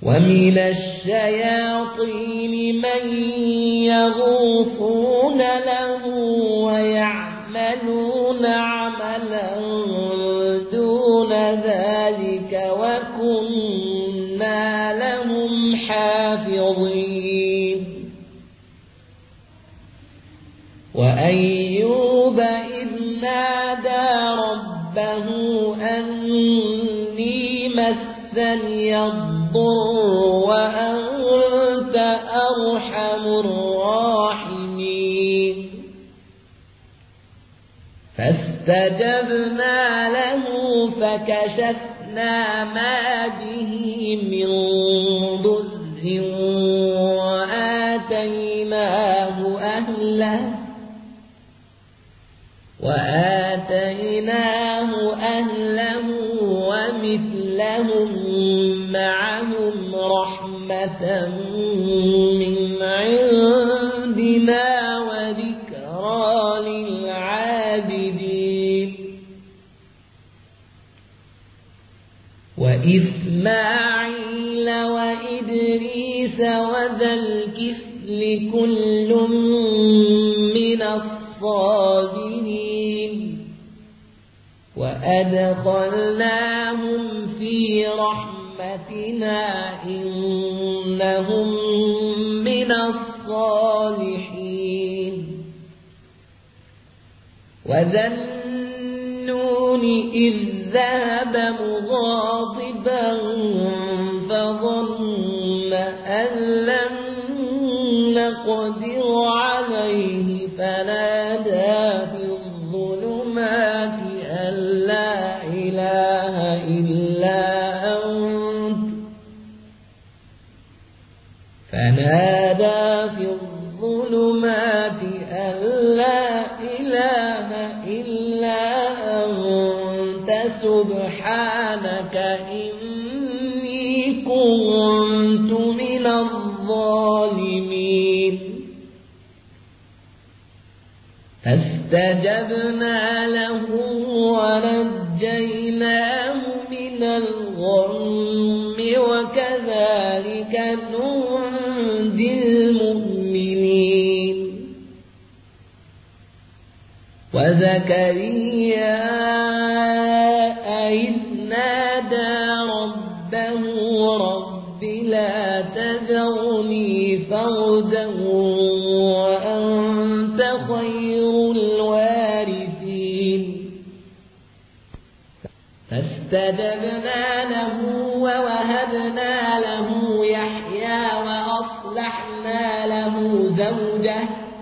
ومن الشياطين من يغوصون له ويعملون عملا دون ذلك وكنا لهم حافظين وأيوب إذ نادى ربه أني مسني الضر وأنت أرحم الراحمين فاستجبنا له فكشفنا ما به من ضر وآتيناه أهله ومثلهم معهم رحمة من عندنا وذكرى للعابدين وإسماعيل وإدريس وذا الكفل كل من الصابرين وأدخلناهم في رحمتنا إنهم من الصالحين وذا النون إذ ذهب مغاضبا فظن أن لن نقدر عليه فنادى في الظلمات أن لا إله إلا أنت سبحانك إني كنت من الظالمين فاستجبنا له ونجيناه من الغم وكذلك ننجي المؤمنين وزكريا إذ نادى ربه رب لا تذرني فردا وأنت خير الوارثين فاستجبنا له ووهبنا له يحيى وأصلحنا له زوجه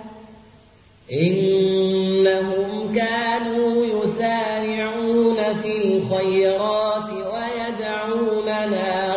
إنهم كانوا يسارعون في الخيرات ويدعوننا